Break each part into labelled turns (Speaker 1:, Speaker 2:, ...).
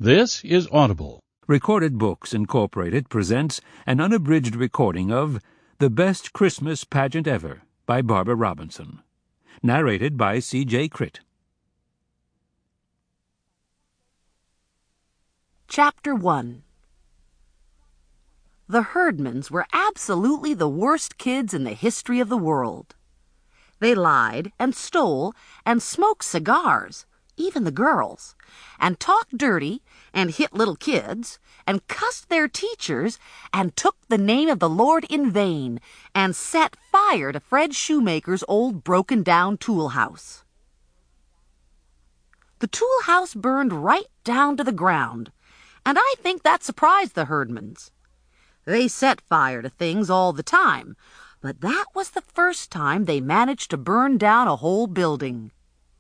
Speaker 1: This is Audible.
Speaker 2: Recorded Books Incorporated presents an unabridged recording of The Best Christmas Pageant Ever by Barbara Robinson. Narrated by C.J. Critt.
Speaker 3: Chapter 1. The Herdmans were absolutely the worst kids in the history of the world. They lied and stole and smoked cigars, even the girls, and talked dirty and hit little kids and cussed their teachers and took the name of the Lord in vain and set fire to Fred Shoemaker's old broken-down tool house. The tool house burned right down to the ground, and I think that surprised the Herdmans. They set fire to things all the time, but that was the first time they managed to burn down a whole building.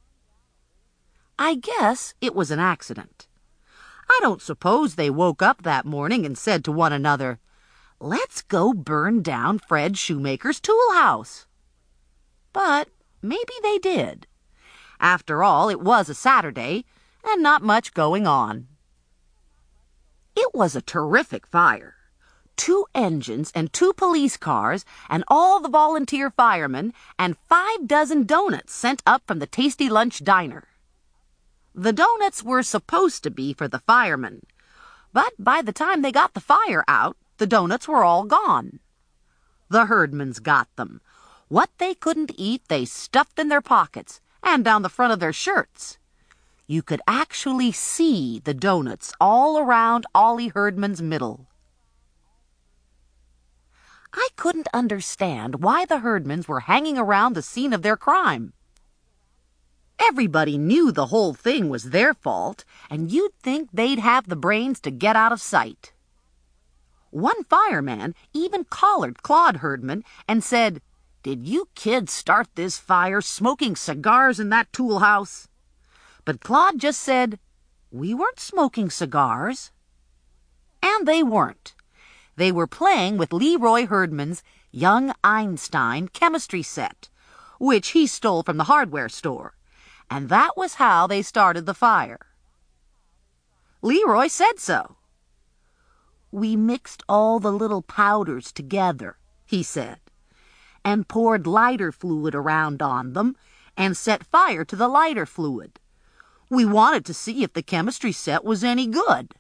Speaker 3: I guess it was an accident. I don't suppose they woke up that morning and said to one another, "Let's go burn down Fred Shoemaker's tool house." But maybe they did. After all, it was a Saturday, and not much going on. It was a terrific fire. 2 engines and 2 police cars and all the volunteer firemen and 5 dozen donuts sent up from the Tasty Lunch Diner. The donuts were supposed to be for the firemen, but by the time they got the fire out, the donuts were all gone. The Herdmans got them. What they couldn't eat, they stuffed in their pockets and down the front of their shirts. You could actually see the donuts all around Ollie Herdman's middle. I couldn't understand why the Herdmans were hanging around the scene of their crime. Everybody knew the whole thing was their fault, and you'd think they'd have the brains to get out of sight. One fireman even collared Claude Herdman and said, "Did you kids start this fire smoking cigars in that tool house?" But Claude just said, "We weren't smoking cigars." And they weren't. They were playing with Leroy Herdman's Young Einstein chemistry set, which he stole from the hardware store. And that was how they started the fire. Leroy said so. "We mixed all the little powders together," he said, "and poured lighter fluid around on them and set fire to the lighter fluid. We wanted to see if the chemistry set was any good."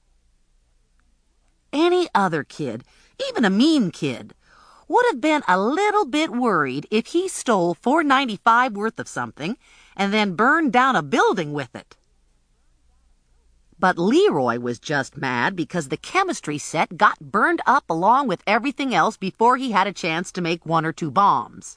Speaker 3: Any other kid, even a mean kid, would have been a little bit worried if he stole $4.95 worth of something and then burned down a building with it. But Leroy was just mad because the chemistry set got burned up along with everything else before he had a chance to make 1 or 2 bombs.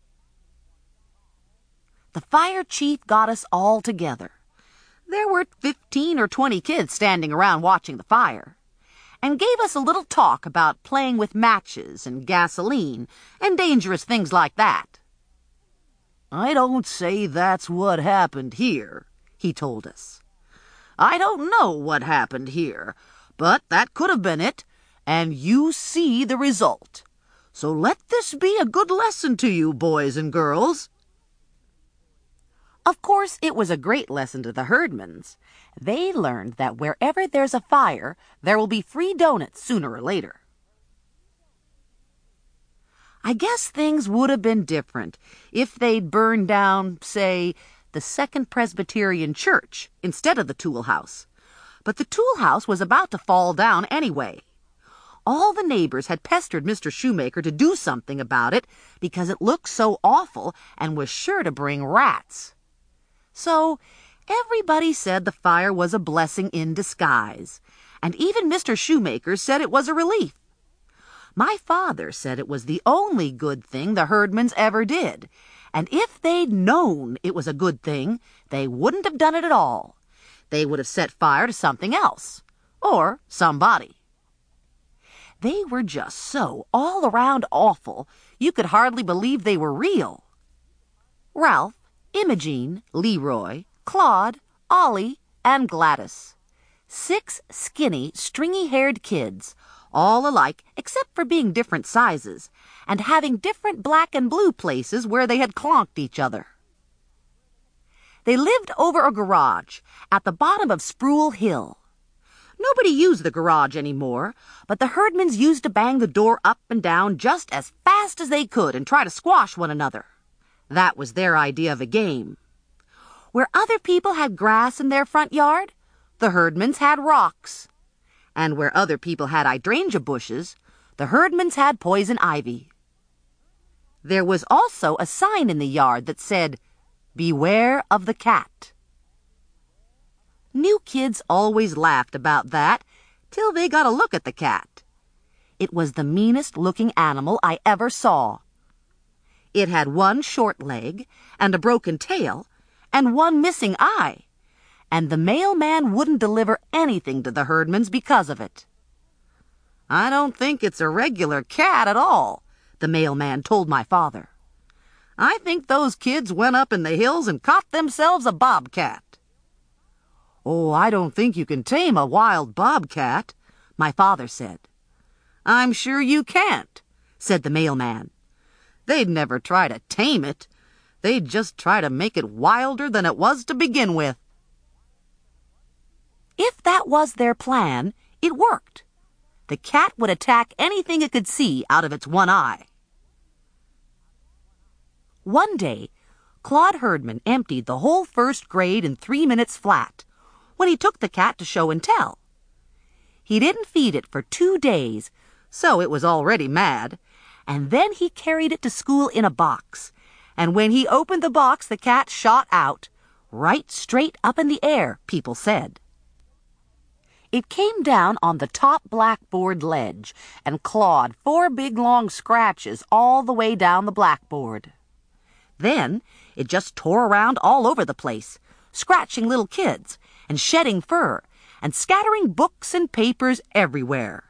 Speaker 3: The fire chief got us all together. There were 15 or 20 kids standing around watching the fire, and gave us a little talk about playing with matches and gasoline and dangerous things like that. "I don't say that's what happened here," he told us. "I don't know what happened here, but that could have been it, and you see the result. So let this be a good lesson to you, boys and girls." Of course, it was a great lesson to the Herdmans. They learned that wherever there's a fire, there will be free donuts sooner or later. I guess things would have been different if they'd burned down, say, the Second Presbyterian Church instead of the tool house. But the tool house was about to fall down anyway. All the neighbors had pestered Mr. Shoemaker to do something about it because it looked so awful and was sure to bring rats. So everybody said the fire was a blessing in disguise, and even Mr. Shoemaker said it was a relief. My father said it was the only good thing the Herdmans ever did, and if they'd known it was a good thing, they wouldn't have done it at all. They would have set fire to something else, or somebody. They were just so all-around awful, you could hardly believe they were real. Ralph, Imogene, Leroy, Claude, Ollie, and Gladys. 6 skinny, stringy-haired kids, all alike except for being different sizes, and having different black and blue places where they had clonked each other. They lived over a garage at the bottom of Sproul Hill. Nobody used the garage anymore, but the herdmans used to bang the door up and down just as fast as they could and try to squash one another. That was their idea of a game. Where other people had grass in their front yard, the herdmans had rocks. And where other people had hydrangea bushes, the herdmans had poison ivy. There was also a sign in the yard that said, "Beware of the cat." New kids always laughed about that till they got a look at the cat. It was the meanest-looking animal I ever saw. It had one short leg and a broken tail and one missing eye, and the mailman wouldn't deliver anything to the herdmans because of it. "I don't think it's a regular cat at all," the mailman told my father. "I think those kids went up in the hills and caught themselves a bobcat." "Oh, I don't think you can tame a wild bobcat," my father said. "I'm sure you can't," said the mailman. "They'd never try to tame it. They'd just try to make it wilder than it was to begin with." If that was their plan, it worked. The cat would attack anything it could see out of its one eye. One day, Claude Herdman emptied the whole first grade in 3 minutes flat when he took the cat to show and tell. He didn't feed it for 2 days, so it was already mad, and then he carried it to school in a box, and when he opened the box, the cat shot out, right straight up in the air, people said. It came down on the top blackboard ledge and clawed 4 big long scratches all the way down the blackboard. Then it just tore around all over the place, scratching little kids and shedding fur and scattering books and papers everywhere.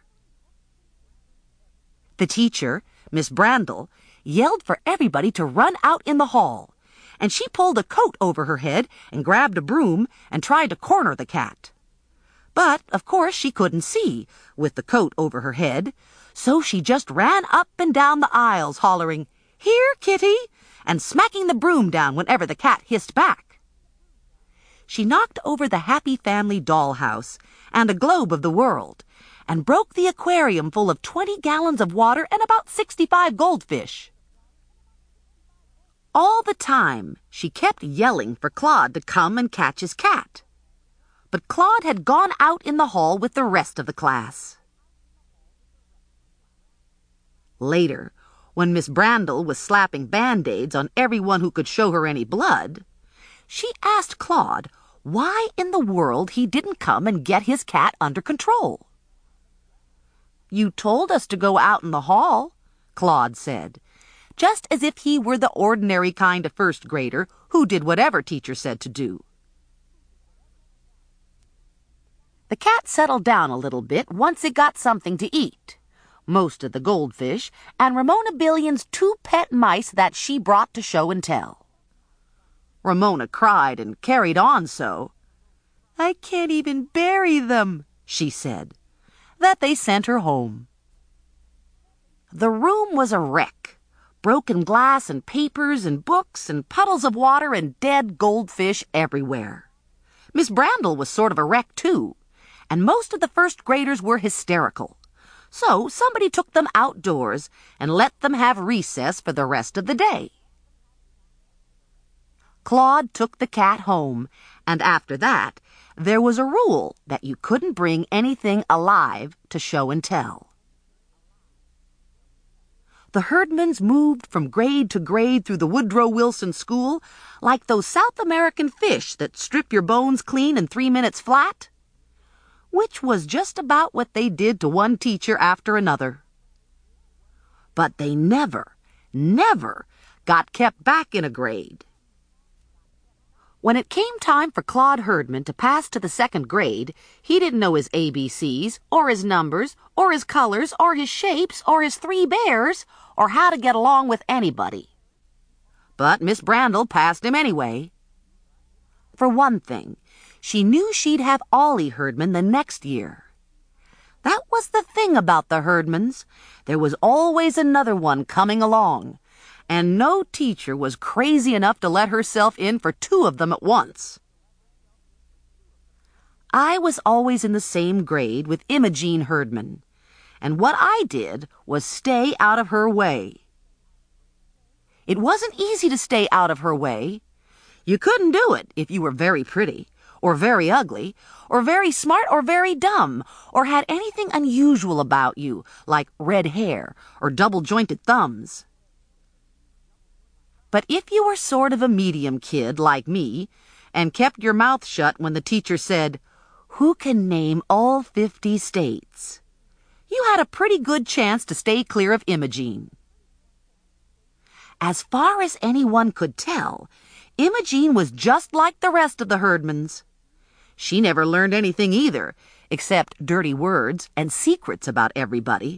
Speaker 3: The teacher, Miss Brandel, yelled for everybody to run out in the hall, and she pulled a coat over her head and grabbed a broom and tried to corner the cat. But, of course, she couldn't see with the coat over her head, so she just ran up and down the aisles hollering, "Here, Kitty," and smacking the broom down whenever the cat hissed back. She knocked over the Happy Family dollhouse and a globe of the world, and broke the aquarium full of 20 gallons of water and about 65 goldfish. All the time, she kept yelling for Claude to come and catch his cat. But Claude had gone out in the hall with the rest of the class. Later, when Miss Brandel was slapping Band-Aids on everyone who could show her any blood, she asked Claude why in the world he didn't come and get his cat under control. "You told us to go out in the hall," Claude said, just as if he were the ordinary kind of first grader who did whatever teacher said to do. The cat settled down a little bit once it got something to eat. Most of the goldfish and Ramona Billion's 2 pet mice that she brought to show and tell. Ramona cried and carried on so. "I can't even bury them," she said, that they sent her home. The room was a wreck. Broken glass and papers and books and puddles of water and dead goldfish everywhere. Miss Brandel was sort of a wreck too, and most of the first graders were hysterical. So somebody took them outdoors and let them have recess for the rest of the day. Claude took the cat home, and after that, there was a rule that you couldn't bring anything alive to show and tell. The herdmans moved from grade to grade through the Woodrow Wilson School like those South American fish that strip your bones clean in 3 minutes flat, which was just about what they did to one teacher after another. But they never got kept back in a grade. When it came time for Claude Herdman to pass to the 2nd grade, he didn't know his ABCs, or his numbers, or his colors, or his shapes, or his 3 bears, or how to get along with anybody. But Miss Brandel passed him anyway. For one thing, she knew she'd have Ollie Herdman the next year. That was the thing about the Herdmans. There was always another one coming along, and no teacher was crazy enough to let herself in for 2 of them at once. I was always in the same grade with Imogene Herdman, and what I did was stay out of her way. It wasn't easy to stay out of her way. You couldn't do it if you were very pretty, or very ugly, or very smart, or very dumb, or had anything unusual about you, like red hair or double-jointed thumbs. But if you were sort of a medium kid like me, and kept your mouth shut when the teacher said, "Who can name all 50 states?" you had a pretty good chance to stay clear of Imogene. As far as anyone could tell, Imogene was just like the rest of the Herdmans. She never learned anything either, except dirty words and secrets about everybody.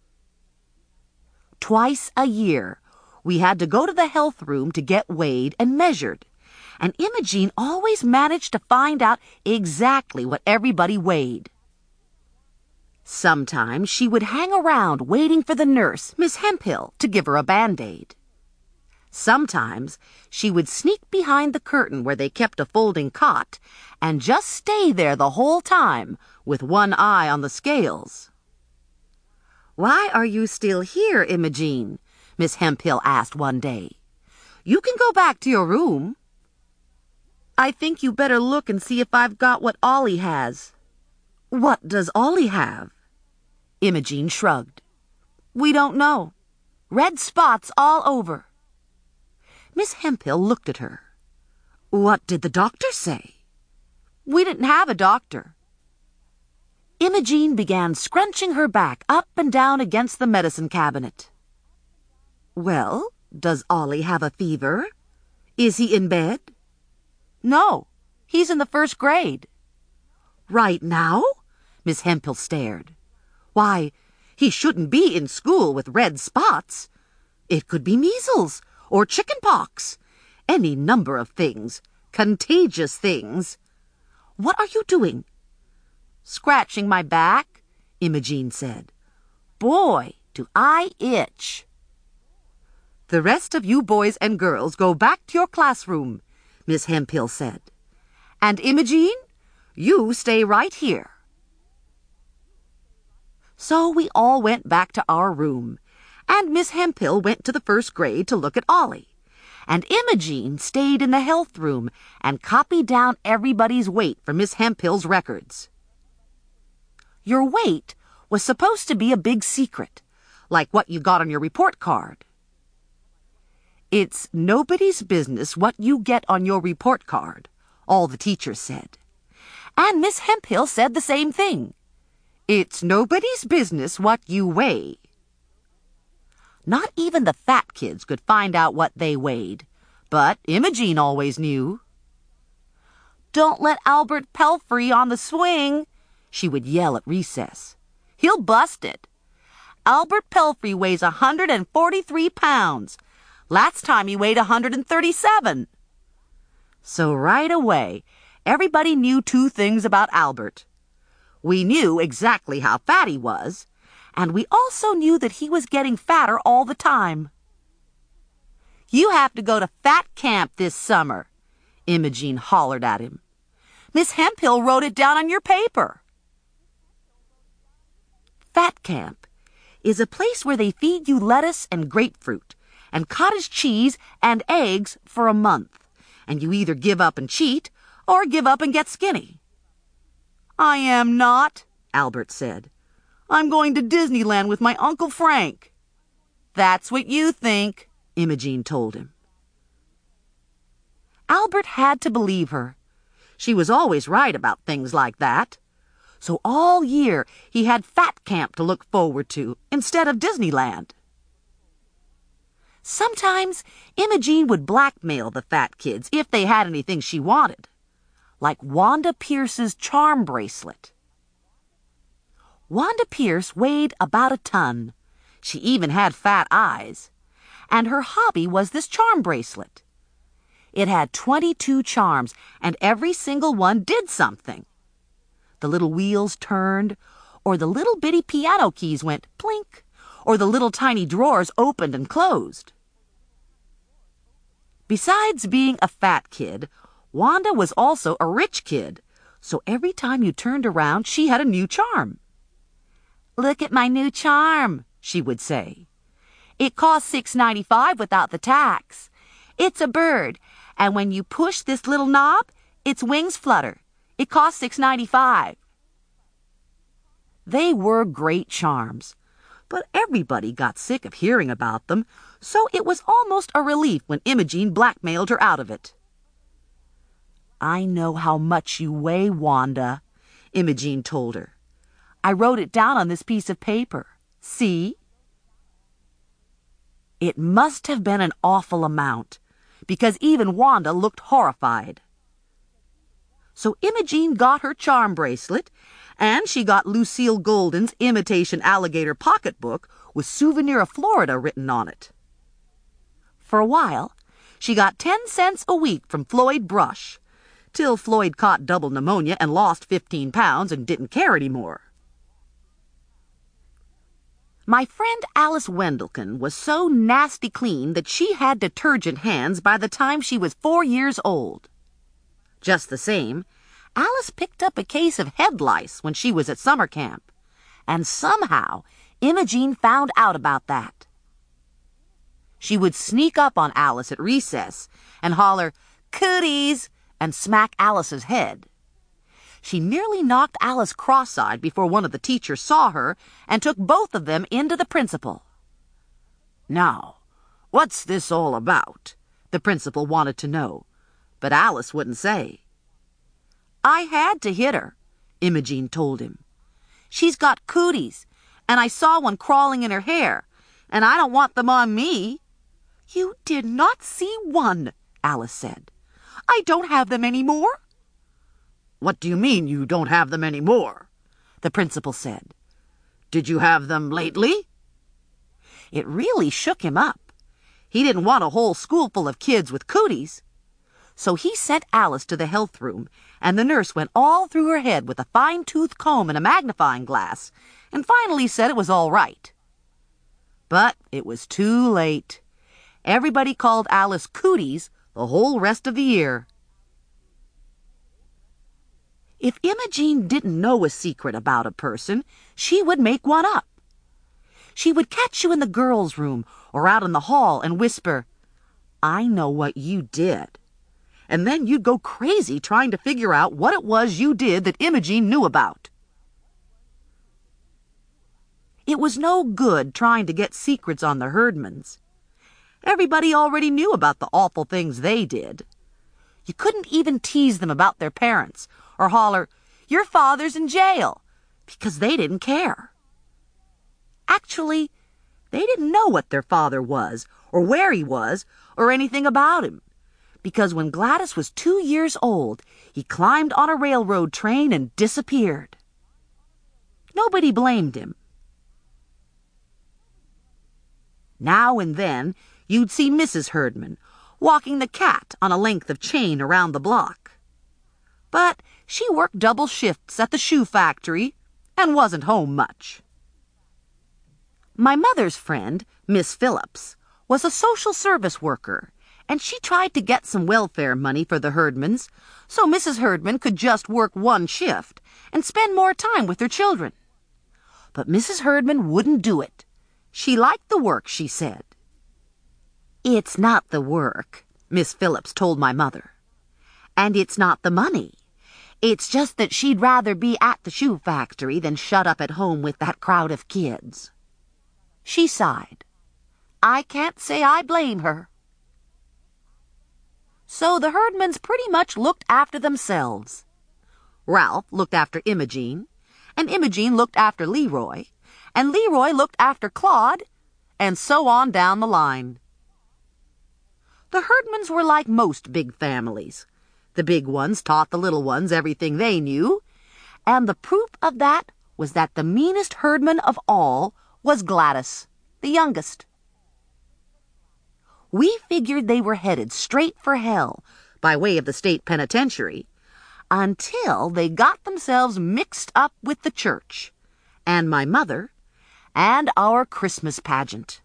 Speaker 3: Twice a year, we had to go to the health room to get weighed and measured, and Imogene always managed to find out exactly what everybody weighed. Sometimes she would hang around waiting for the nurse, Miss Hemphill, to give her a Band-Aid. Sometimes she would sneak behind the curtain where they kept a folding cot and just stay there the whole time with one eye on the scales. "Why are you still here, Imogene?" Miss Hemphill asked one day. "You can go back to your room." "I think you better look and see if I've got what Ollie has." "What does Ollie have?" Imogene shrugged. "We don't know. Red spots all over." Miss Hemphill looked at her. "What did the doctor say?" "We didn't have a doctor." Imogene began scrunching her back up and down against the medicine cabinet. "Well, does Ollie have a fever? Is he in bed?" "No, he's in the 1st grade." "Right now?" Miss Hemphill stared. "Why, he shouldn't be in school with red spots. It could be measles or chicken pox, any number of things, contagious things. What are you doing?" "Scratching my back," Imogene said. "Boy, do I itch." "The rest of you boys and girls go back to your classroom," Miss Hemphill said. "And Imogene, you stay right here." So we all went back to our room, and Miss Hemphill went to the 1st grade to look at Ollie, and Imogene stayed in the health room and copied down everybody's weight for Miss Hemphill's records. Your weight was supposed to be a big secret, like what you got on your report card. "It's nobody's business what you get on your report card," all the teachers said. And Miss Hemphill said the same thing. "It's nobody's business what you weigh." Not even the fat kids could find out what they weighed, but Imogene always knew. "Don't let Albert Pelfrey on the swing," she would yell at recess. "He'll bust it. Albert Pelfrey weighs 143 pounds. Last time he weighed 137. So right away, everybody knew 2 things about Albert. We knew exactly how fat he was, and we also knew that he was getting fatter all the time. "You have to go to fat camp this summer," Imogene hollered at him. "Miss Hemphill wrote it down on your paper." Fat camp is a place where they feed you lettuce and grapefruit and cottage cheese and eggs for a month, and you either give up and cheat or give up and get skinny. "I am not," Albert said. "I'm going to Disneyland with my Uncle Frank." "That's what you think," Imogene told him. Albert had to believe her. She was always right about things like that. So all year he had fat camp to look forward to instead of Disneyland. Sometimes Imogene would blackmail the fat kids if they had anything she wanted, like Wanda Pierce's charm bracelet. Wanda Pierce weighed about a ton. She even had fat eyes. And her hobby was this charm bracelet. It had 22 charms, and every single one did something. The little wheels turned, or the little bitty piano keys went plink, or the little tiny drawers opened and closed. Besides being a fat kid, Wanda was also a rich kid, So every time you turned around, she had a new charm. "Look at my new charm," she would say. "It costs $6.95 without the tax. It's a bird, and when you push this little knob, its wings flutter. It costs $6.95. They were great charms, but everybody got sick of hearing about them, so it was almost a relief when Imogene blackmailed her out of it. "I know how much you weigh, Wanda," Imogene told her. "I wrote it down on this piece of paper. See?" It must have been an awful amount, because even Wanda looked horrified. So Imogene got her charm bracelet, and she got Lucille Golden's imitation alligator pocketbook with "Souvenir of Florida" written on it. For a while, she got 10 cents a week from Floyd Brush, till Floyd caught double pneumonia and lost 15 pounds and didn't care anymore. My friend Alice Wendelkin was so nasty clean that she had detergent hands by the time she was 4 years old. Just the same, Alice picked up a case of head lice when she was at summer camp, and somehow Imogene found out about that. She would sneak up on Alice at recess and holler, "Cooties!" and smack Alice's head. She nearly knocked Alice cross-eyed before one of the teachers saw her and took both of them into the principal. "Now, what's this all about?" the principal wanted to know, but Alice wouldn't say. "I had to hit her," Imogene told him. "She's got cooties, and I saw one crawling in her hair, and I don't want them on me." "You did not see one," Alice said. "I don't have them any more." "What do you mean you don't have them any more?" the principal said. "Did you have them lately?" It really shook him up. He didn't want a whole school full of kids with cooties. So he sent Alice to the health room, and the nurse went all through her head with a fine-tooth comb and a magnifying glass, and finally said it was all right. But it was too late. Everybody called Alice Cooties the whole rest of the year. If Imogene didn't know a secret about a person, she would make one up. She would catch you in the girls' room or out in the hall and whisper, "I know what you did." And then you'd go crazy trying to figure out what it was you did that Imogene knew about. It was no good trying to get secrets on the Herdmans. Everybody already knew about the awful things they did. You couldn't even tease them about their parents or holler, "Your father's in jail," because they didn't care. Actually, they didn't know what their father was or where he was or anything about him, because when Gladys was 2 years old, he climbed on a railroad train and disappeared. Nobody blamed him. Now and then, you'd see Mrs. Herdman walking the cat on a length of chain around the block. But she worked double shifts at the shoe factory and wasn't home much. My mother's friend, Miss Phillips, was a social service worker, and she tried to get some welfare money for the Herdmans, so Mrs. Herdman could just work 1 shift and spend more time with her children. But Mrs. Herdman wouldn't do it. She liked the work, she said. "It's not the work," Miss Phillips told my mother. "And it's not the money. It's just that she'd rather be at the shoe factory than shut up at home with that crowd of kids." She sighed. I can't say I blame her. So the Herdmans pretty much looked after themselves. Ralph looked after Imogene, and Imogene looked after Leroy, and Leroy looked after Claude, and so on down the line. The Herdmans were like most big families. The big ones taught the little ones everything they knew, and the proof of that was that the meanest Herdman of all was Gladys, the youngest. We figured they were headed straight for hell, by way of the state penitentiary, until they got themselves mixed up with the church, and my mother, and our Christmas pageant.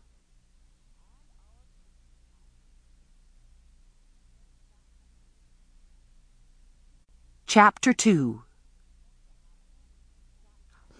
Speaker 3: Chapter 2.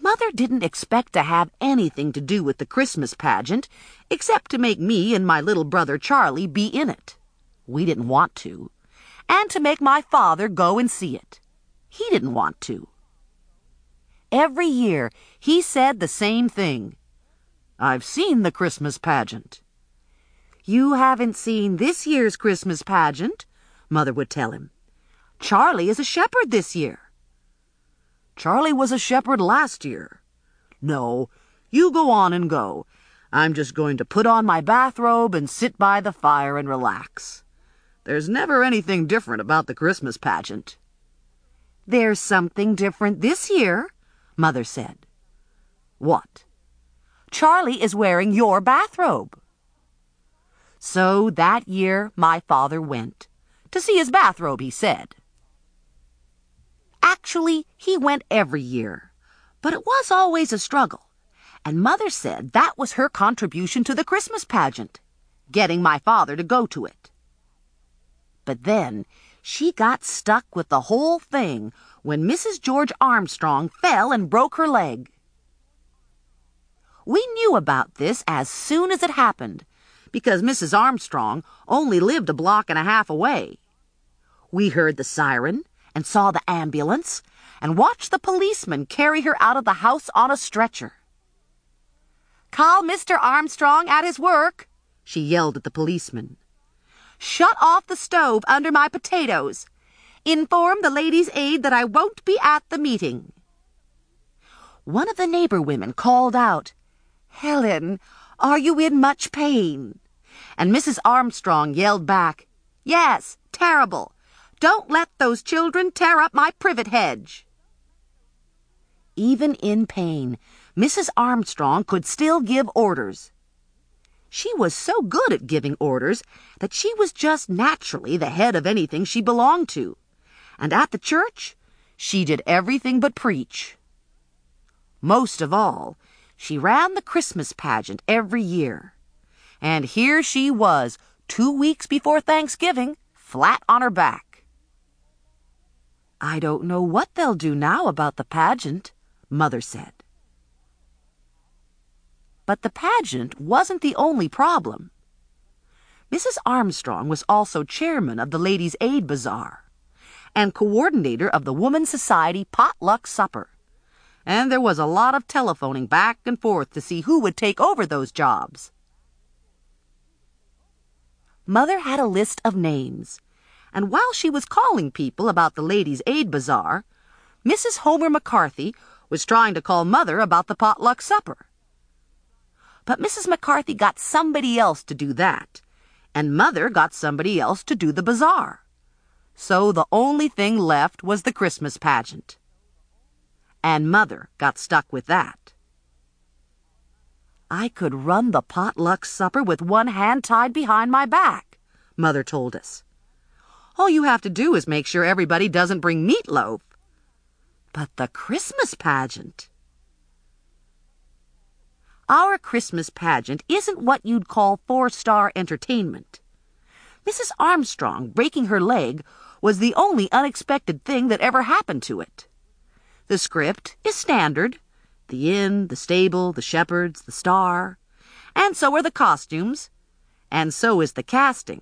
Speaker 3: Mother didn't expect to have anything to do with the Christmas pageant, except to make me and my little brother Charlie be in it. We didn't want to. And to make my father go and see it. He didn't want to. Every year, he said the same thing. "I've seen the Christmas pageant." "You haven't seen this year's Christmas pageant," Mother would tell him. "Charlie is a shepherd this year." "Charlie was a shepherd last year." "No, you go on and go. I'm just going to put on my bathrobe and sit by the fire and relax. There's never anything different about the Christmas pageant." "There's something different this year," Mother said. "What?" "Charlie is wearing your bathrobe." So that year my father went. To see his bathrobe, he said. Actually, he went every year. But it was always a struggle. And Mother said that was her contribution to the Christmas pageant, getting my father to go to it. But then she got stuck with the whole thing when Mrs. George Armstrong fell and broke her leg. We knew about this as soon as it happened, because Mrs. Armstrong only lived a block and a half away. We heard the siren and saw the ambulance and watched the policeman carry her out of the house on a stretcher. "Call Mr. Armstrong at his work," she yelled at the policeman. "Shut off the stove under my potatoes. Inform the Ladies' Aid that I won't be at the meeting." One of the neighbor women called out, "Helen, are you in much pain?" And Mrs. Armstrong yelled back, "Yes, terrible. Don't let those children tear up my privet hedge." Even in pain, Mrs. Armstrong could still give orders. She was so good at giving orders that she was just naturally the head of anything she belonged to. And at the church, she did everything but preach. Most of all, she ran the Christmas pageant every year. And here she was, 2 weeks before Thanksgiving, flat on her back. "I don't know what they'll do now about the pageant," Mother said. But the pageant wasn't the only problem. Mrs. Armstrong was also chairman of the Ladies' Aid Bazaar and coordinator of the Woman's Society Potluck Supper. And there was a lot of telephoning back and forth to see who would take over those jobs. Mother had a list of names, and while she was calling people about the Ladies' Aid Bazaar, Mrs. Homer McCarthy was trying to call Mother about the potluck supper. But Mrs. McCarthy got somebody else to do that, and Mother got somebody else to do the bazaar. So the only thing left was the Christmas pageant. And Mother got stuck with that. "I could run the potluck supper with one hand tied behind my back," Mother told us. "All you have to do is make sure everybody doesn't bring meatloaf." But the Christmas pageant... Our Christmas pageant isn't what you'd call 4-star entertainment. Mrs. Armstrong breaking her leg was the only unexpected thing that ever happened to it. The script is standard: the inn, the stable, the shepherds, the star. And so are the costumes. And so is the casting.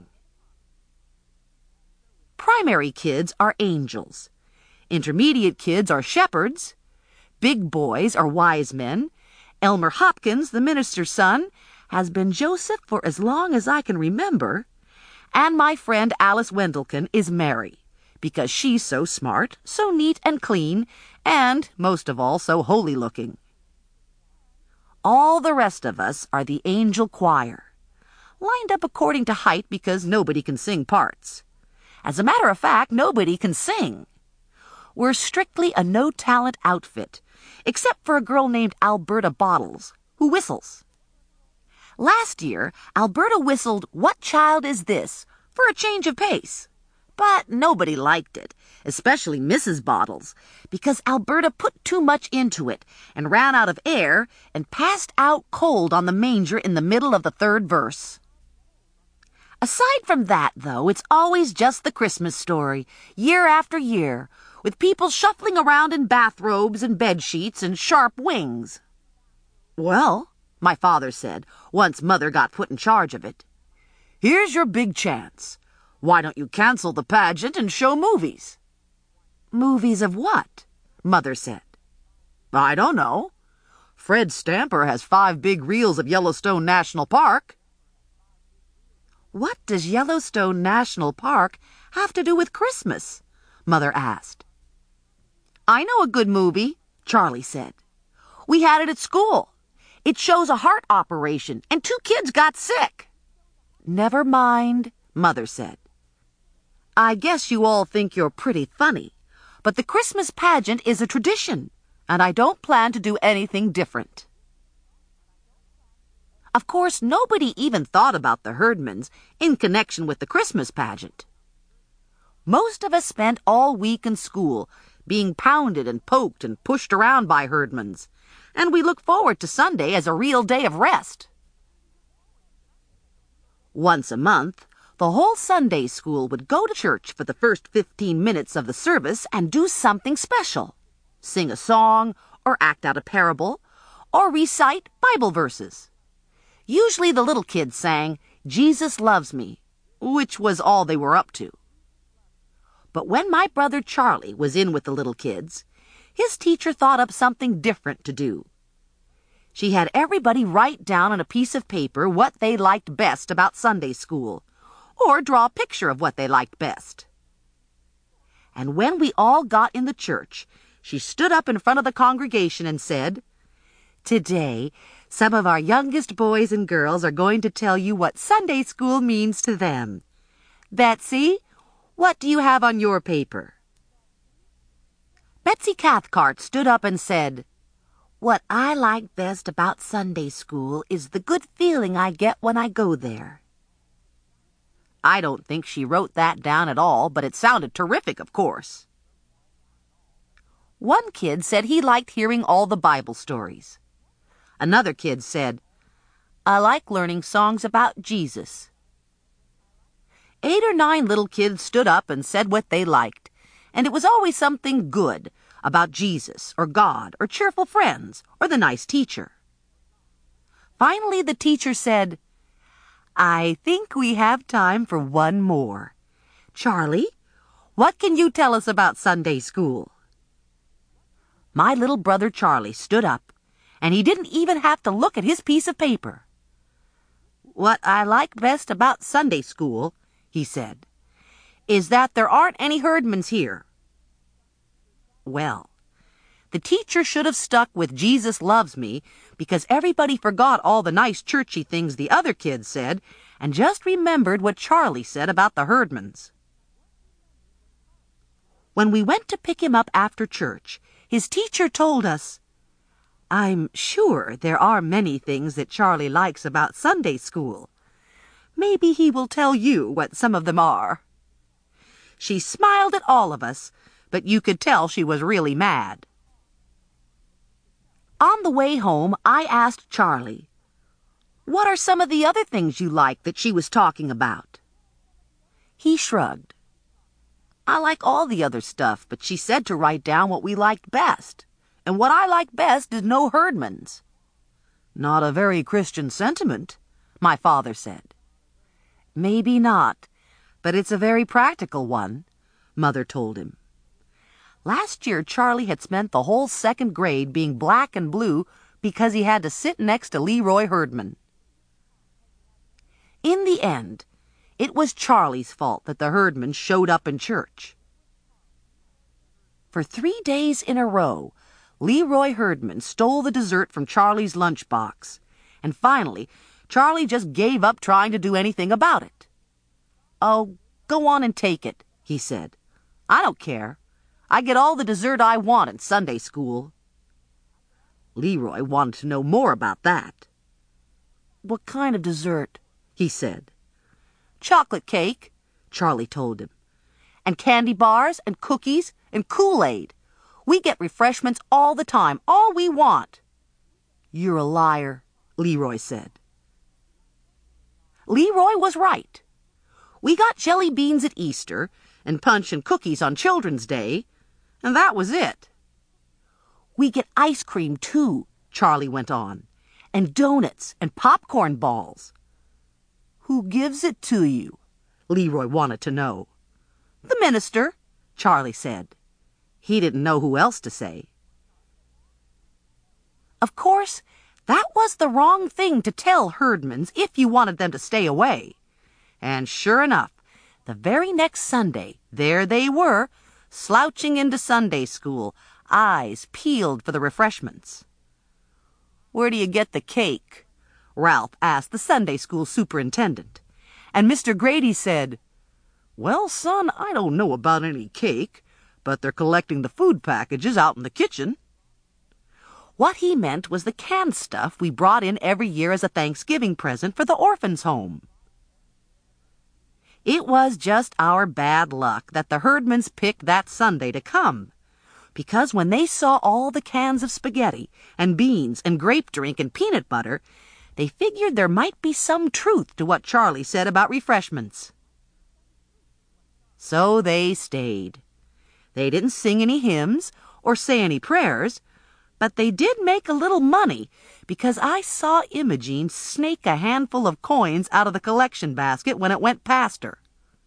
Speaker 3: Primary kids are angels. Intermediate kids are shepherds. Big boys are wise men. Elmer Hopkins, the minister's son, has been Joseph for as long as I can remember. And my friend Alice Wendelkin is Mary, because she's so smart, so neat and clean, and, most of all, so holy-looking. All the rest of us are the angel choir, lined up according to height because nobody can sing parts. As a matter of fact, nobody can sing. We're strictly a no-talent outfit, except for a girl named Alberta Bottles, who whistles. Last year, Alberta whistled "What Child Is This?" for a change of pace. But nobody liked it, especially Mrs. Bottles, because Alberta put too much into it and ran out of air and passed out cold on the manger in the middle of the 3rd verse. Aside from that, though, it's always just the Christmas story, year after year, with people shuffling around in bathrobes and bedsheets and sharp wings. Well, my father said, once Mother got put in charge of it, here's your big chance. Why don't you cancel the pageant and show movies? Movies of what? Mother said. I don't know. Fred Stamper has 5 big reels of Yellowstone National Park. What does Yellowstone National Park have to do with Christmas? Mother asked. I know a good movie, Charlie said. We had it at school. It shows a heart operation, and 2 kids got sick. Never mind, Mother said. I guess you all think you're pretty funny, but the Christmas pageant is a tradition, and I don't plan to do anything different. Of course, nobody even thought about the Herdmans in connection with the Christmas pageant. Most of us spent all week in school being pounded and poked and pushed around by Herdmans, and we look forward to Sunday as a real day of rest. Once a month, the whole Sunday school would go to church for the first 15 minutes of the service and do something special. Sing a song, or act out a parable, or recite Bible verses. Usually the little kids sang, Jesus Loves Me, which was all they were up to. But when my brother Charlie was in with the little kids, his teacher thought up something different to do. She had everybody write down on a piece of paper what they liked best about Sunday school, or draw a picture of what they liked best. And when we all got in the church, she stood up in front of the congregation and said, Today, some of our youngest boys and girls are going to tell you what Sunday school means to them. Betsy, what do you have on your paper? Betsy Cathcart stood up and said, What I like best about Sunday school is the good feeling I get when I go there. I don't think she wrote that down at all, but it sounded terrific, of course. One kid said he liked hearing all the Bible stories. Another kid said, I like learning songs about Jesus. 8 or 9 little kids stood up and said what they liked, and it was always something good about Jesus or God or cheerful friends or the nice teacher. Finally, the teacher said, I think we have time for one more. Charlie, what can you tell us about Sunday school? My little brother Charlie stood up, and he didn't even have to look at his piece of paper. What I like best about Sunday school, he said, is that there aren't any Herdmans here. Well, the teacher should have stuck with Jesus Loves Me because everybody forgot all the nice churchy things the other kids said and just remembered what Charlie said about the Herdmans. When we went to pick him up after church, his teacher told us, I'm sure there are many things that Charlie likes about Sunday school. Maybe he will tell you what some of them are. She smiled at all of us, but you could tell she was really mad. On the way home, I asked Charlie, what are some of the other things you like that she was talking about? He shrugged. I like all the other stuff, but she said to write down what we liked best. And what I like best is no Herdmans. Not a very Christian sentiment, my father said. Maybe not, but it's a very practical one, Mother told him. Last year, Charlie had spent the whole 2nd grade being black and blue because he had to sit next to Leroy Herdman. In the end, it was Charlie's fault that the Herdmans showed up in church. For 3 days in a row, Leroy Herdman stole the dessert from Charlie's lunchbox, and finally, Charlie just gave up trying to do anything about it. Oh, go on and take it, he said. I don't care. I get all the dessert I want in Sunday school. Leroy wanted to know more about that. What kind of dessert? He said. Chocolate cake, Charlie told him. And candy bars and cookies and Kool-Aid. We get refreshments all the time, all we want. You're a liar, Leroy said. Leroy was right. We got jelly beans at Easter and punch and cookies on Children's Day, and that was it. We get ice cream, too, Charlie went on, and donuts and popcorn balls. Who gives it to you? Leroy wanted to know. The minister, Charlie said. He didn't know who else to say. Of course, that was the wrong thing to tell herdmans if you wanted them to stay away. And sure enough, the very next Sunday, there they were, slouching into Sunday school, eyes peeled for the refreshments. Where do you get the cake? Ralph asked the Sunday school superintendent. And Mr. Grady said, Well, son, I don't know about any cake, but they're collecting the food packages out in the kitchen. What he meant was the canned stuff we brought in every year as a Thanksgiving present for the orphans' home. It was just our bad luck that the herdmans picked that Sunday to come, because when they saw all the cans of spaghetti and beans and grape drink and peanut butter, they figured there might be some truth to what Charlie said about refreshments. So they stayed. They didn't sing any hymns or say any prayers, but they did make a little money because I saw Imogene snake a handful of coins out of the collection basket when it went past her.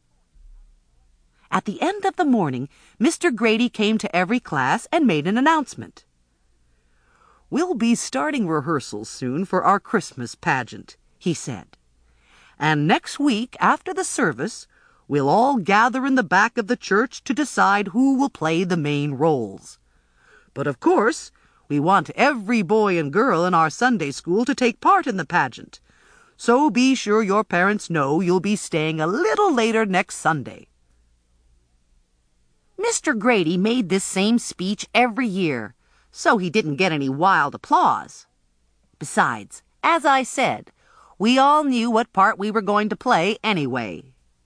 Speaker 3: At the end of the morning, Mr. Grady came to every class and made an announcement. We'll be starting rehearsals soon for our Christmas pageant, he said. And next week, after the service, we'll all gather in the back of the church to decide who will play the main roles. But of course, we want every boy and girl in our Sunday school to take part in the pageant. So be sure your parents know you'll be staying a little later next Sunday. Mr. Grady made this same speech every year, so he didn't get any wild applause. Besides, as I said, we all knew what part we were going to play anyway.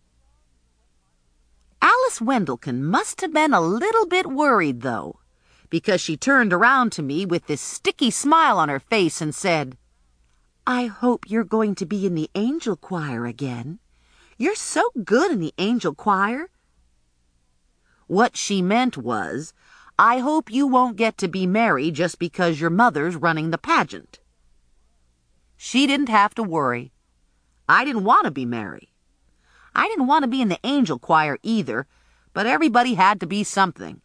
Speaker 3: Alice Wendelken must have been a little bit worried, though, because she turned around to me with this sticky smile on her face and said, I hope you're going to be in the angel choir again. You're so good in the angel choir. What she meant was, I hope you won't get to be Mary just because your mother's running the pageant. She didn't have to worry. I didn't want to be Mary. I didn't want to be in the angel choir either, but everybody had to be something.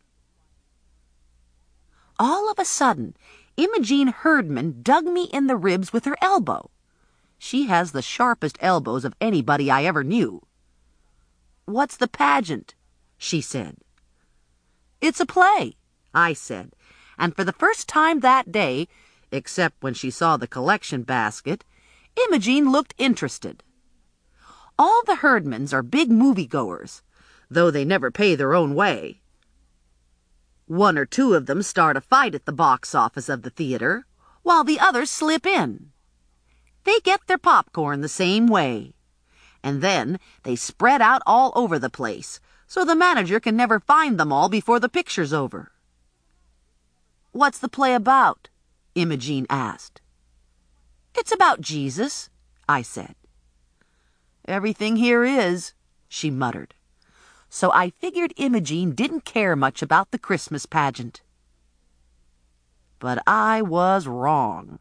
Speaker 3: All of a sudden, Imogene Herdman dug me in the ribs with her elbow. She has the sharpest elbows of anybody I ever knew. What's the pageant? She said. It's a play, I said, and for the first time that day, except when she saw the collection basket, Imogene looked interested. All the herdmans are big moviegoers, though they never pay their own way. One or two of them start a fight at the box office of the theater, while the others slip in. They get their popcorn the same way, and then they spread out all over the place, so the manager can never find them all before the picture's over. What's the play about? Imogene asked. It's about Jesus, I said. Everything here is, she muttered. So I figured Imogene didn't care much about the Christmas pageant. But I was wrong.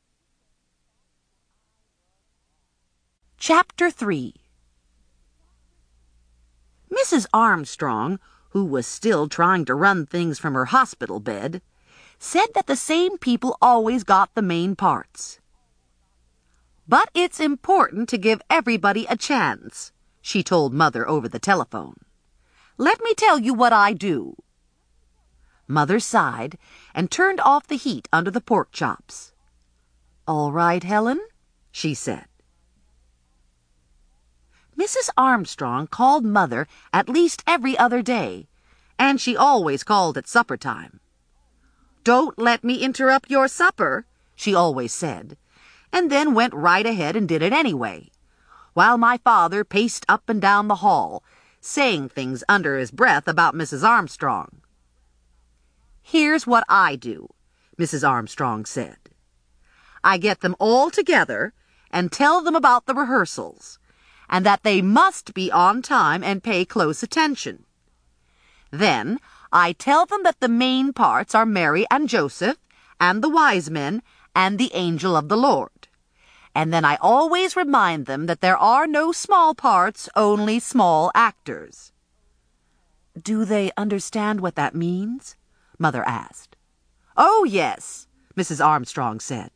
Speaker 3: Chapter 3. Mrs. Armstrong, who was still trying to run things from her hospital bed, said that the same people always got the main parts. But it's important to give everybody a chance, she told Mother over the telephone. Let me tell you what I do. Mother sighed and turned off the heat under the pork chops. All right, Helen, she said. Mrs. Armstrong called Mother at least every other day, and she always called at supper time. Don't let me interrupt your supper, she always said, and then went right ahead and did it anyway, while my father paced up and down the hall, saying things under his breath about Mrs. Armstrong. Here's what I do, Mrs. Armstrong said. I get them all together and tell them about the rehearsals, and that they must be on time and pay close attention. Then I tell them that the main parts are Mary and Joseph, and the wise men, and the angel of the Lord. And then I always remind them that there are no small parts, only small actors. Do they understand what that means? Mother asked. Oh, yes, Mrs. Armstrong said.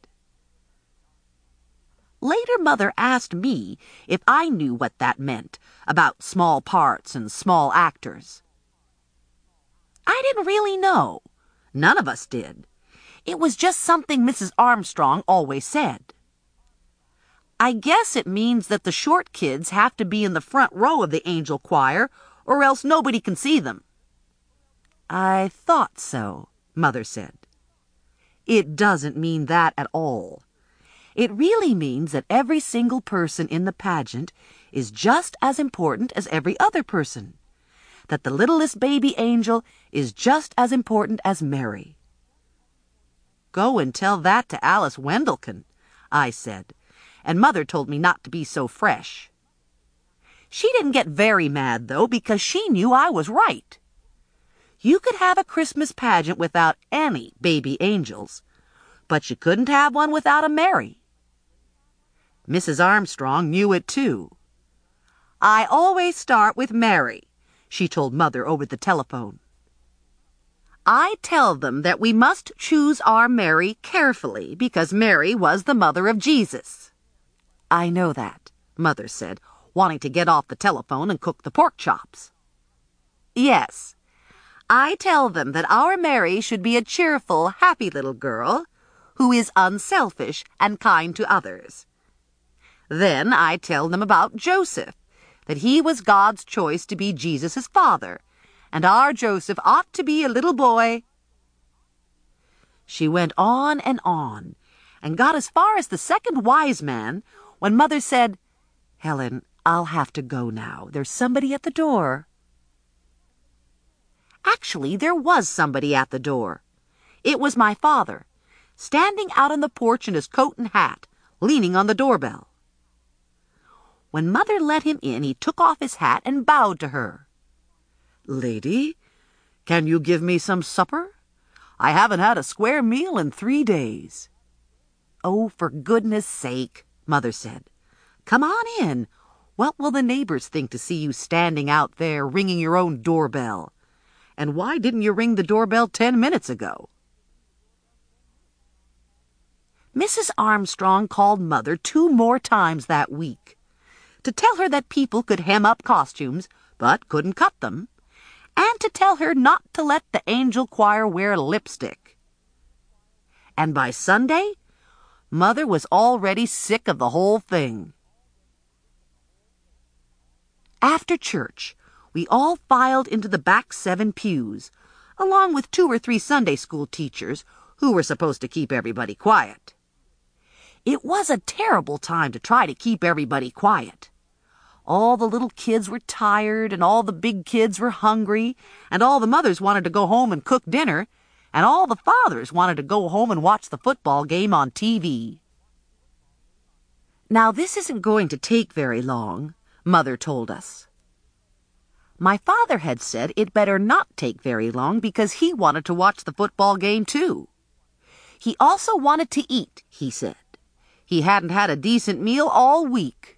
Speaker 3: Later, Mother asked me if I knew what that meant, about small parts and small actors. I didn't really know. None of us did. It was just something Mrs. Armstrong always said. I guess it means that the short kids have to be in the front row of the angel choir, or else nobody can see them. I thought so, Mother said. It doesn't mean that at all. It really means that every single person in the pageant is just as important as every other person. That the littlest baby angel is just as important as Mary. Go and tell that to Alice Wendelken, I said, and Mother told me not to be so fresh. She didn't get very mad, though, because she knew I was right. You could have a Christmas pageant without any baby angels, but you couldn't have one without a Mary. Mrs. Armstrong knew it, too. I always start with Mary, she told Mother over the telephone. I tell them that we must choose our Mary carefully because Mary was the mother of Jesus. I know that, Mother said, wanting to get off the telephone and cook the pork chops. Yes, I tell them that our Mary should be a cheerful, happy little girl who is unselfish and kind to others. Then I tell them about Joseph, that he was God's choice to be Jesus' father, and our Joseph ought to be a little boy. She went on and got as far as the second wise man when Mother said, Helen, I'll have to go now. There's somebody at the door. Actually, there was somebody at the door. It was my father, standing out on the porch in his coat and hat, leaning on the doorbell. When Mother let him in, he took off his hat and bowed to her. Lady, can you give me some supper? I haven't had a square meal in 3 days. Oh, for goodness sake, Mother said. Come on in. What will the neighbors think to see you standing out there ringing your own doorbell? And why didn't you ring the doorbell 10 minutes ago? Mrs. Armstrong called Mother 2 more times that week to tell her that people could hem up costumes, but couldn't cut them, and to tell her not to let the angel choir wear lipstick. And by Sunday, Mother was already sick of the whole thing. After church, we all filed into the back 7 pews, along with 2 or 3 Sunday school teachers who were supposed to keep everybody quiet. It was a terrible time to try to keep everybody quiet. All the little kids were tired, and all the big kids were hungry, and all the mothers wanted to go home and cook dinner, and all the fathers wanted to go home and watch the football game on TV. Now, this isn't going to take very long, Mother told us. My father had said it better not take very long because he wanted to watch the football game, too. He also wanted to eat, he said. He hadn't had a decent meal all week.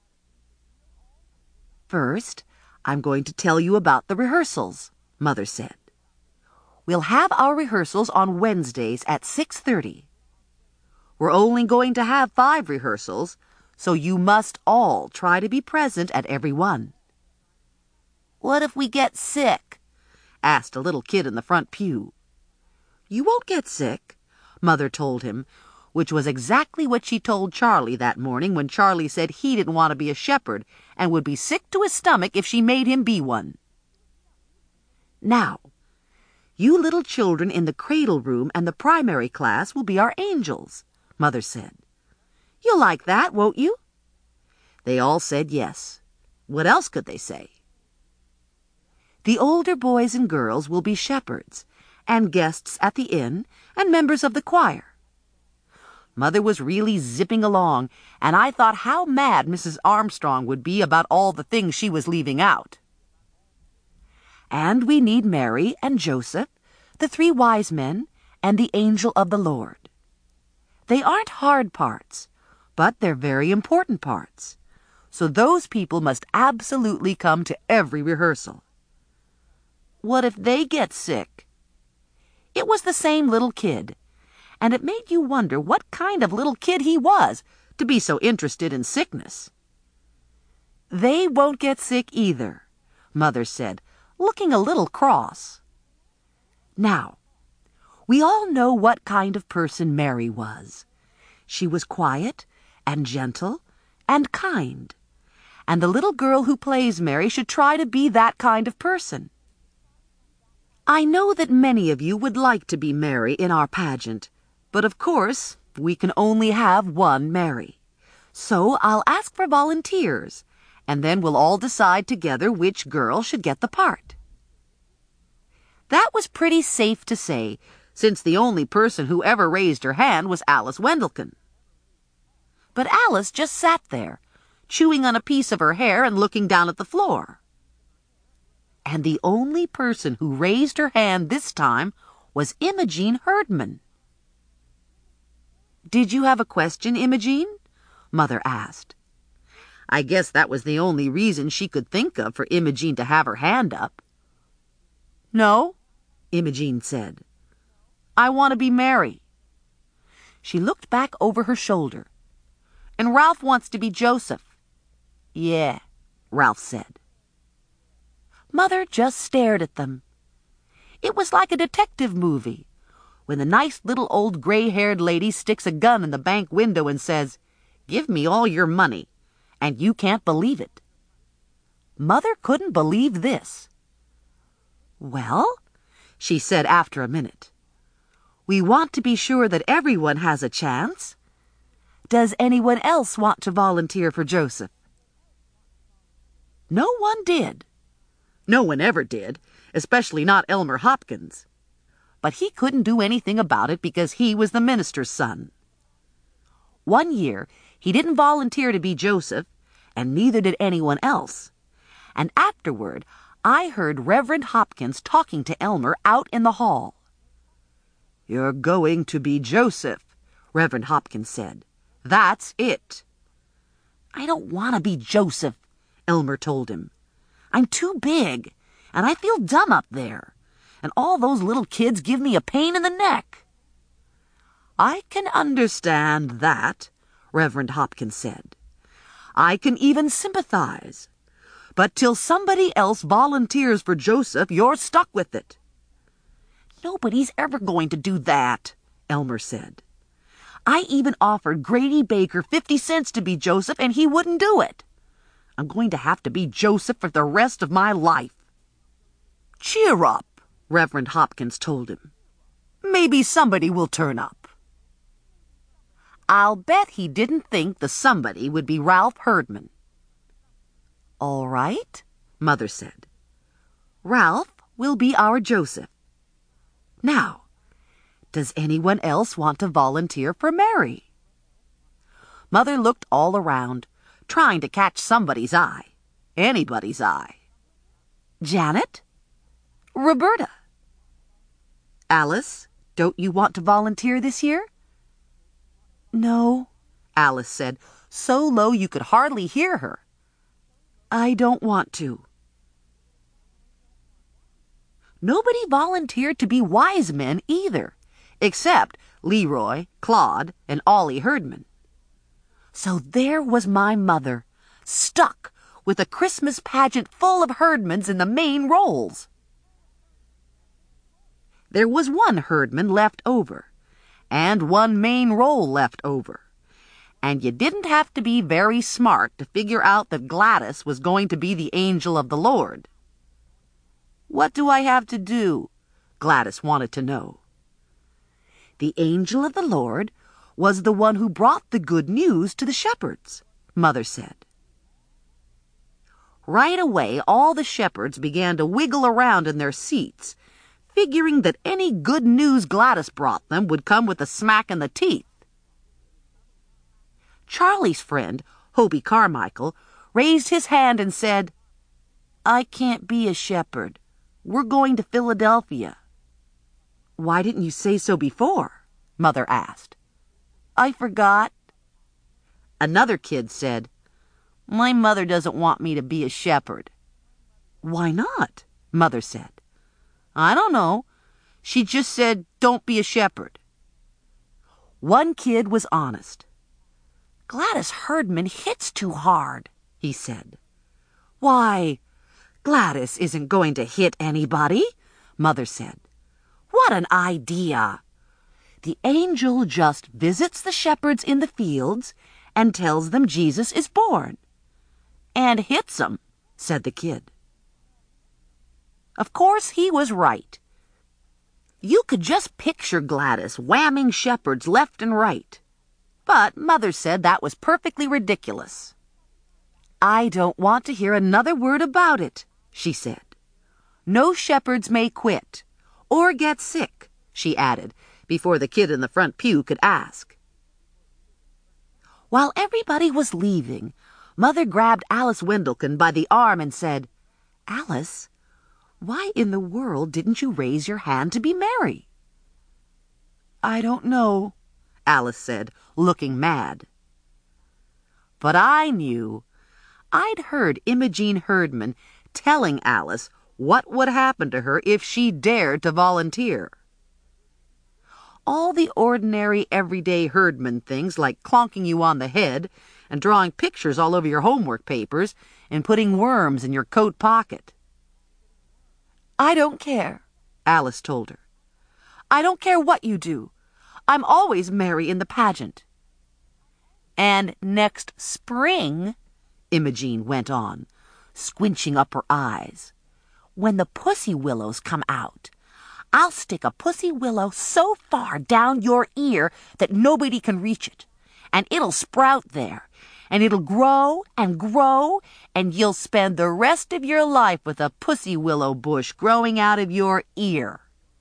Speaker 3: First, I'm going to tell you about the rehearsals, Mother said. We'll have our rehearsals on Wednesdays at 6:30. We're only going to have 5 rehearsals, so you must all try to be present at every one. What if we get sick? Asked a little kid in the front pew. You won't get sick, Mother told him, which was exactly what she told Charlie that morning when Charlie said he didn't want to be a shepherd and would be sick to his stomach if she made him be one. Now, you little children in the cradle room and the primary class will be our angels, Mother said. You'll like that, won't you? They all said yes. What else could they say? The older boys and girls will be shepherds, and guests at the inn, and members of the choir. Mother was really zipping along, and I thought how mad Mrs. Armstrong would be about all the things she was leaving out. And we need Mary and Joseph, the 3 wise men, and the angel of the Lord. They aren't hard parts, but they're very important parts. So those people must absolutely come to every rehearsal. What if they get sick? It was the same little kid, and it made you wonder what kind of little kid he was to be so interested in sickness. They won't get sick either, Mother said, looking a little cross. Now, we all know what kind of person Mary was. She was quiet and gentle and kind. And the little girl who plays Mary should try to be that kind of person. I know that many of you would like to be Mary in our pageant, but of course, we can only have one Mary. So I'll ask for volunteers, and then we'll all decide together which girl should get the part. That was pretty safe to say, since the only person who ever raised her hand was Alice Wendelken. But Alice just sat there, chewing on a piece of her hair and looking down at the floor. And the only person who raised her hand this time was Imogene Herdman. "Did you have a question, Imogene?" Mother asked. I guess that was the only reason she could think of for Imogene to have her hand up. "No," Imogene said. "I want to be Mary." She looked back over her shoulder. "And Ralph wants to be Joseph." "Yeah," Ralph said. Mother just stared at them. It was like a detective movie, when the nice little old gray-haired lady sticks a gun in the bank window and says, "Give me all your money," and you can't believe it. Mother couldn't believe this. "Well," she said after a minute, "we want to be sure that everyone has a chance. Does anyone else want to volunteer for Joseph?" No one did. No one ever did, especially not Elmer Hopkins. But he couldn't do anything about it because he was the minister's son. One year, he didn't volunteer to be Joseph, and neither did anyone else. And afterward, I heard Reverend Hopkins talking to Elmer out in the hall. "You're going to be Joseph," Reverend Hopkins said. "That's it." "I don't want to be Joseph," Elmer told him. "I'm too big, and I feel dumb up there, and all those little kids give me a pain in the neck." "I can understand that," Reverend Hopkins said. "I can even sympathize. But till somebody else volunteers for Joseph, you're stuck with it." "Nobody's ever going to do that," Elmer said. "I even offered Grady Baker 50 cents to be Joseph, and he wouldn't do it. I'm going to have to be Joseph for the rest of my life." "Cheer up," Reverend Hopkins told him. "Maybe somebody will turn up." I'll bet he didn't think the somebody would be Ralph Herdman. "All right," Mother said. "Ralph will be our Joseph. Now, does anyone else want to volunteer for Mary?" Mother looked all around, trying to catch somebody's eye, anybody's eye. "Janet? Roberta? Alice, don't you want to volunteer this year?" "No," Alice said, so low you could hardly hear her. "I don't want to." Nobody volunteered to be wise men either, except Leroy, Claude, and Ollie Herdman. So there was my mother, stuck with a Christmas pageant full of Herdmans in the main roles. There was one Herdman left over, and one main role left over, and you didn't have to be very smart to figure out that Gladys was going to be the angel of the Lord. "What do I have to do?" Gladys wanted to know. The angel of the Lord was the one who brought the good news to the shepherds, Mother said. Right away, all the shepherds began to wiggle around in their seats, figuring that any good news Gladys brought them would come with a smack in the teeth. Charlie's friend, Hobie Carmichael, raised his hand and said, "I can't be a shepherd. We're going to Philadelphia." "Why didn't you say so before?" Mother asked. "I forgot." Another kid said, "My mother doesn't want me to be a shepherd." "Why not?" Mother said. "I don't know. She just said, 'Don't be a shepherd.'" One kid was honest. "Gladys Herdman hits too hard," he said. "Why, Gladys isn't going to hit anybody," Mother said. "What an idea! The angel just visits the shepherds in the fields and tells them Jesus is born." "And hits them," said the kid. Of course, he was right. You could just picture Gladys whamming shepherds left and right. But Mother said that was perfectly ridiculous. "I don't want to hear another word about it," she said. "No shepherds may quit, or get sick," she added, before the kid in the front pew could ask. While everybody was leaving, Mother grabbed Alice Wendelken by the arm and said, "Alice, why in the world didn't you raise your hand to be Mary?" "I don't know," Alice said, looking mad. But I knew. I'd heard Imogene Herdman telling Alice what would happen to her if she dared to volunteer. All the ordinary, everyday Herdman things like clonking you on the head and drawing pictures all over your homework papers and putting worms in your coat pocket. "I don't care," Alice told her. "I don't care what you do. I'm always Mary in the pageant." "And next spring," Imogene went on, squinching up her eyes, "when the pussy willows come out, I'll stick a pussy willow so far down your ear that nobody can reach it, and it'll sprout there, and it'll grow, and you'll spend the rest of your life with a pussy willow bush growing out of your ear."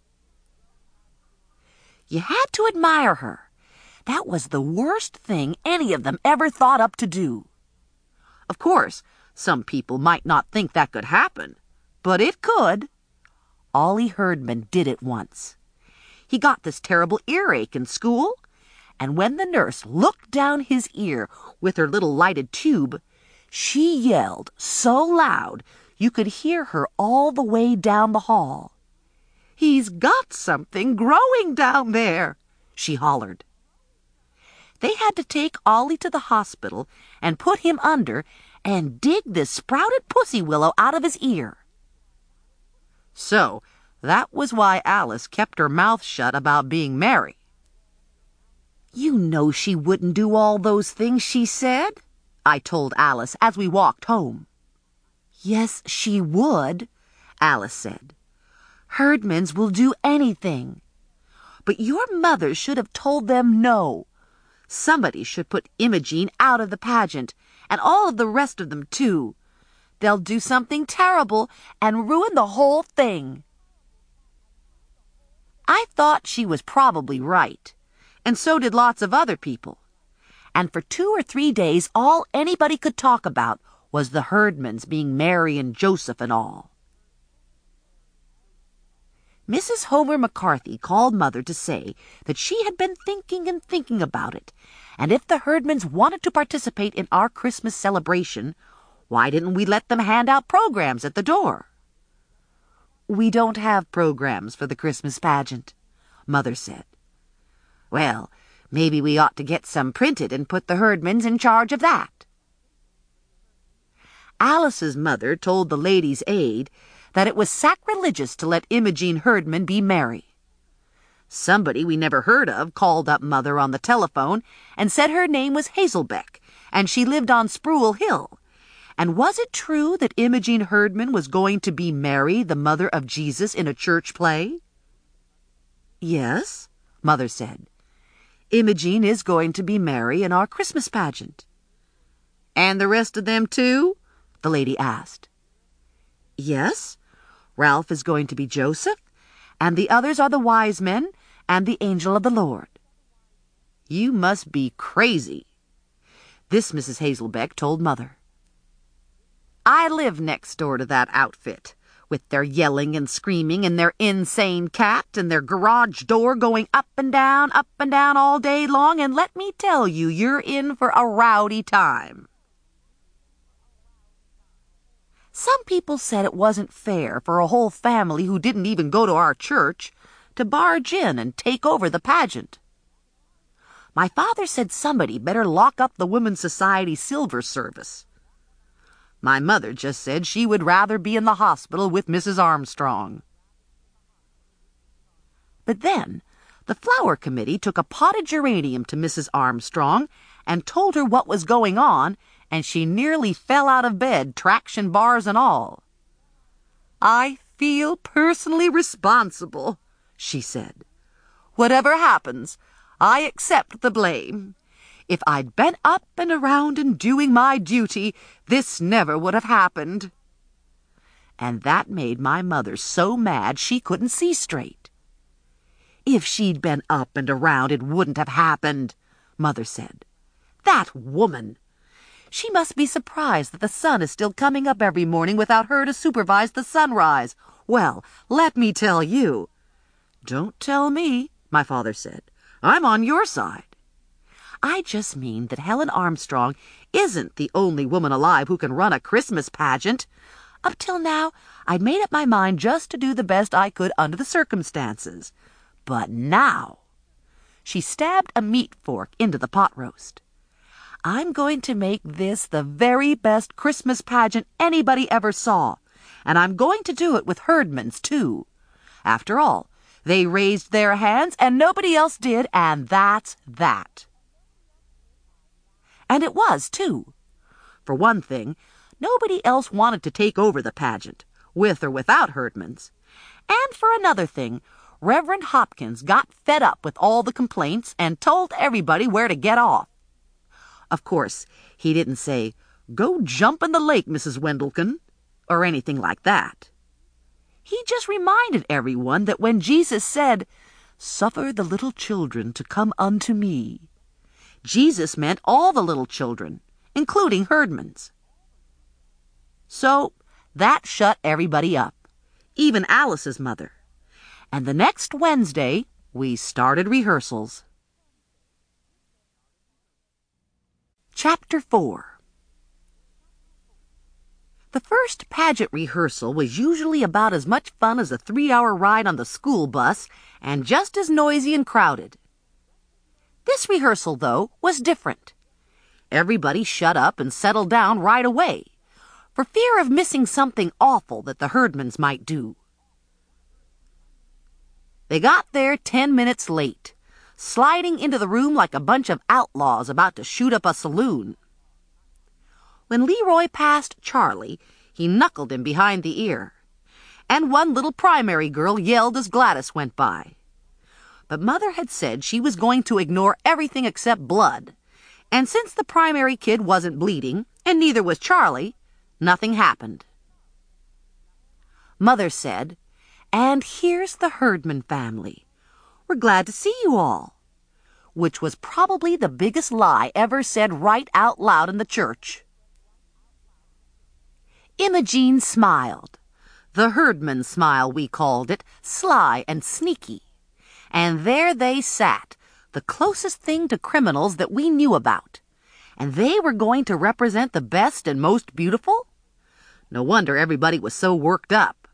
Speaker 3: You had to admire her. That was the worst thing any of them ever thought up to do. Of course, some people might not think that could happen, but it could. Ollie Herdman did it once. He got this terrible earache in school, and when the nurse looked down his ear with her little lighted tube, she yelled so loud you could hear her all the way down the hall. "He's got something growing down there," she hollered. They had to take Ollie to the hospital and put him under and dig this sprouted pussy willow out of his ear. So, that was why Alice kept her mouth shut about being Mary. "You know she wouldn't do all those things she said," I told Alice as we walked home. "Yes, she would," Alice said. "Herdmans will do anything. But your mother should have told them no. Somebody should put Imogene out of the pageant, and all of the rest of them, too. They'll do something terrible and ruin the whole thing." I thought she was probably right, and so did lots of other people. And for 2 or 3 days, all anybody could talk about was the Herdmans being Mary and Joseph and all. Mrs. Homer McCarthy called Mother to say that she had been thinking about it, and if the Herdmans wanted to participate in our Christmas celebration, why didn't we let them hand out programs at the door? "We don't have programs for the Christmas pageant," Mother said. "Well, maybe we ought to get some printed and put the Herdmans in charge of that." Alice's mother told the Ladies' Aid that it was sacrilegious to let Imogene Herdman be Mary. Somebody we never heard of called up Mother on the telephone and said her name was Hazelbeck, and she lived on Spruill Hill. And was it true that Imogene Herdman was going to be Mary, the mother of Jesus, in a church play? "Yes," Mother said. "Imogene is going to be Mary in our Christmas pageant." "And the rest of them, too?" the lady asked. "Yes. Ralph is going to be Joseph, and the others are the wise men and the angel of the Lord." "You must be crazy." This Mrs. Hazelbeck told Mother. "I live next door to that outfit. with their yelling and screaming and their insane cat and their garage door going up and down all day long, and let me tell you, you're in for a rowdy time. Some people said it wasn't fair for a whole family who didn't even go to our church to barge in and take over the pageant. My father said somebody better lock up the Women's Society silver service. My mother just said she would rather be in the hospital with Mrs. Armstrong. But then the flower committee took a potted geranium to Mrs. Armstrong and told her what was going on, and she nearly fell out of bed, traction bars and all. "I feel personally responsible," she said. "Whatever happens, I accept the blame. If I'd been up and around and doing my duty, this never would have happened." And that made my mother so mad she couldn't see straight. "If she'd been up and around, it wouldn't have happened," Mother said. "That woman! She must be surprised that the sun is still coming up every morning without her to supervise the sunrise. Well, let me tell you." "Don't tell me," my father said. "I'm on your side." "I just mean that Helen Armstrong isn't the only woman alive who can run a Christmas pageant. Up till now, I'd made up my mind just to do the best I could under the circumstances. But now—" She stabbed a meat fork into the pot roast. "I'm going to make this the very best Christmas pageant anybody ever saw, and I'm going to do it with Herdman's, too. After all, they raised their hands and nobody else did, and that's that." And it was, too. For one thing, nobody else wanted to take over the pageant, with or without Herdman's. And for another thing, Reverend Hopkins got fed up with all the complaints and told everybody where to get off. Of course, he didn't say, "Go jump in the lake, Mrs. Wendelken," or anything like that. He just reminded everyone that when Jesus said, "Suffer the little children to come unto me," Jesus meant all the little children, including Herdman's. So that shut everybody up, even Alice's mother. And the next Wednesday, we started rehearsals. Chapter 4. The first pageant rehearsal was usually about as much fun as a 3-hour ride on the school bus and just as noisy and crowded. This rehearsal, though, was different. Everybody shut up and settled down right away, for fear of missing something awful that the Herdmans might do. They got there 10 minutes late, sliding into the room like a bunch of outlaws about to shoot up a saloon. When Leroy passed Charlie, he knuckled him behind the ear, and one little primary girl yelled as Gladys went by. But Mother had said she was going to ignore everything except blood, and since the primary kid wasn't bleeding, and neither was Charlie, nothing happened. Mother said, "And here's the Herdman family. We're glad to see you all," which was probably the biggest lie ever said right out loud in the church. Imogene smiled. The Herdman smile, we called it, sly and sneaky. And there they sat, the closest thing to criminals that we knew about. And they were going to represent the best and most beautiful? No wonder everybody was so worked up.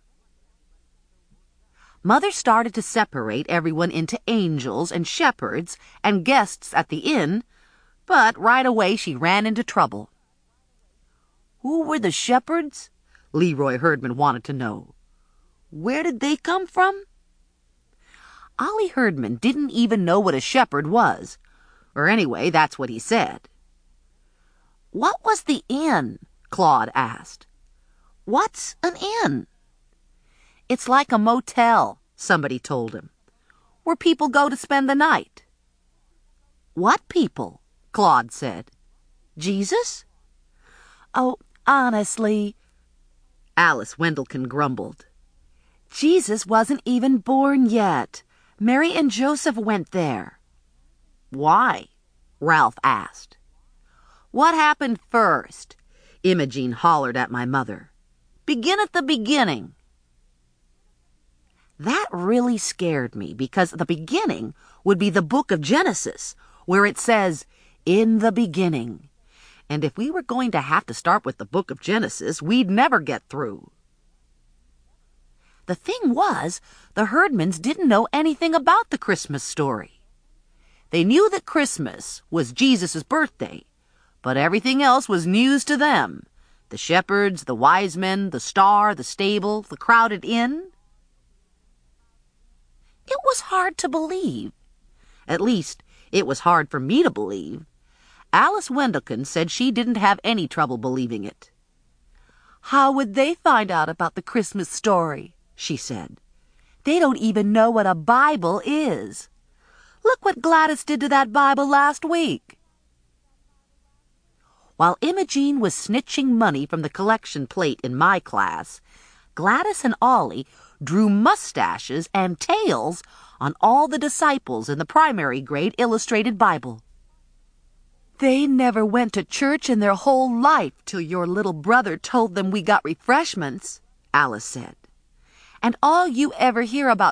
Speaker 3: Mother started to separate everyone into angels and shepherds and guests at the inn, but right away she ran into trouble. Who were the shepherds? Leroy Herdman wanted to know. Where did they come from? Ollie Herdman didn't even know what a shepherd was, or anyway, that's what he said. What was the inn? Claude asked. What's an inn? It's like a motel, somebody told him, where people go to spend the night. What people? Claude said. Jesus? Oh, honestly, Alice Wendelken grumbled. Jesus wasn't even born yet. Mary and Joseph went there. Why? Ralph asked. What happened first? Imogene hollered at my mother. Begin at the beginning. That really scared me because the beginning would be the book of Genesis, where it says, "In the beginning." And if we were going to have to start with the book of Genesis, we'd never get through. The thing was, the Herdmans didn't know anything about the Christmas story. They knew that Christmas was Jesus' birthday, but everything else was news to them. The shepherds, the wise men, the star, the stable, the crowded inn. It was hard to believe. At least, it was hard for me to believe. Alice Wendelkin said she didn't have any trouble believing it. "How would they find out about the Christmas story?" she said. "They don't even know what a Bible is. Look what Gladys did to that Bible last week." While Imogene was snitching money from the collection plate in my class, Gladys and Ollie drew mustaches and tails on all the disciples in the primary grade illustrated Bible. "They never went to church in their whole life till your little brother told them we got refreshments," Alice said. "And all you ever hear about